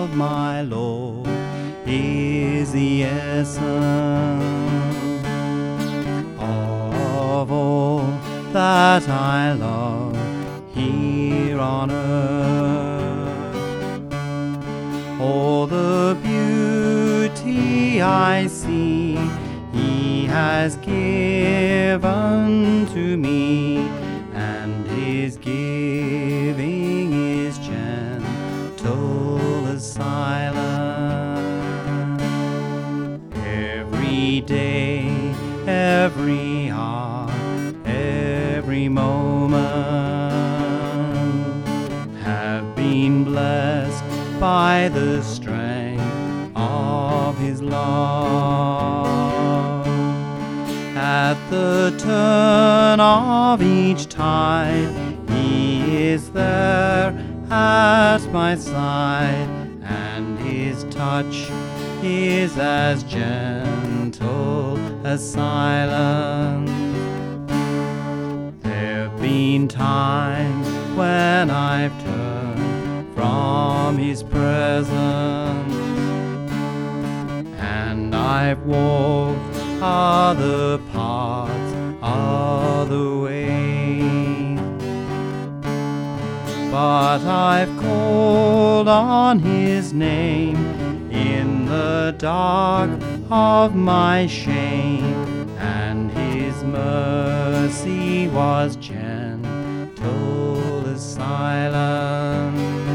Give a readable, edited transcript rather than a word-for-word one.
of my Lord is the essence of all that I love here on earth. All the beauty I see He has given to me, and His giving is gentle as silence. Every day, every hour, every moment have been blessed by the strength of His love. At the turn of each tide, He is there at my side, and His touch is as gentle as silence. There've been times when I've turned from His presence, and I've walked other paths, other ways, but I've called on His name in the dark of my shame, and His mercy was gentle as silence.